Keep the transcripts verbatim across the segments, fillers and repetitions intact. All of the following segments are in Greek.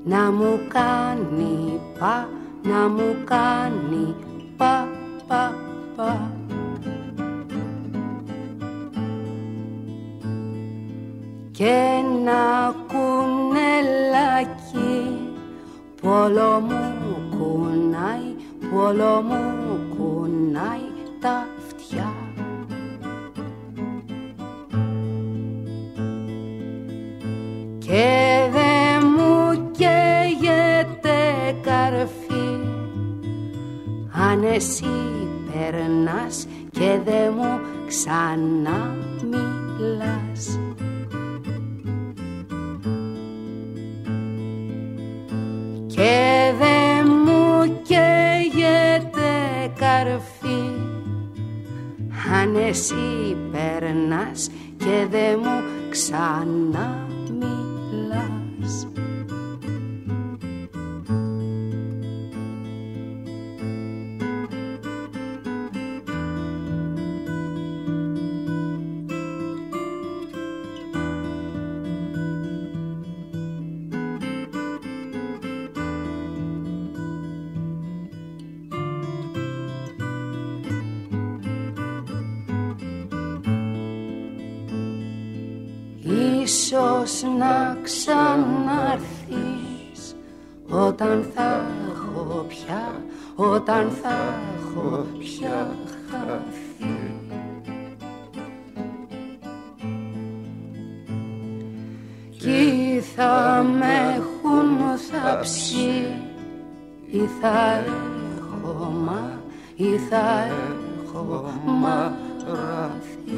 να μου κάνει πα, να μου κάνει πα, πα, πα. Και ένα κουνελάκι που όλο μου κουνάει, που όλο μου κουνάει τα αυτιά. Και δε μου καίγεται καρφί αν εσύ περνάς και δε μου ξανά μιλάς. Και δε μου καίγεται καρφί αν εσύ περνάς και δε μου ξανά μιλάς. Ίσως να ξανάρθεις όταν θα έχω πια, όταν θα έχω πια χαθεί. Κι θα με έχουν θάψει ή θα έχω μα, ή θα έχω μαραθεί.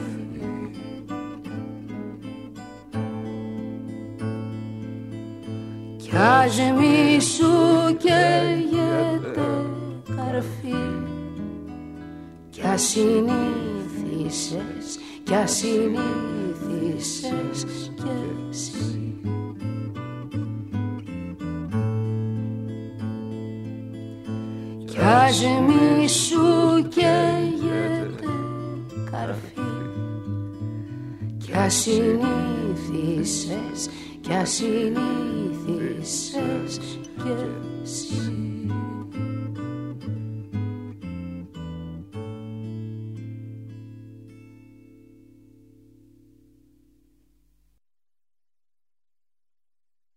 Κι ας μη σου καίγεται καρφί, κι ας συνήθισες, κι ας συνήθισες κι εσύ. Κι ας μη σου καίγεται καρφί, κι ας συνήθισες, κι ας συνήθισες κι εσύ.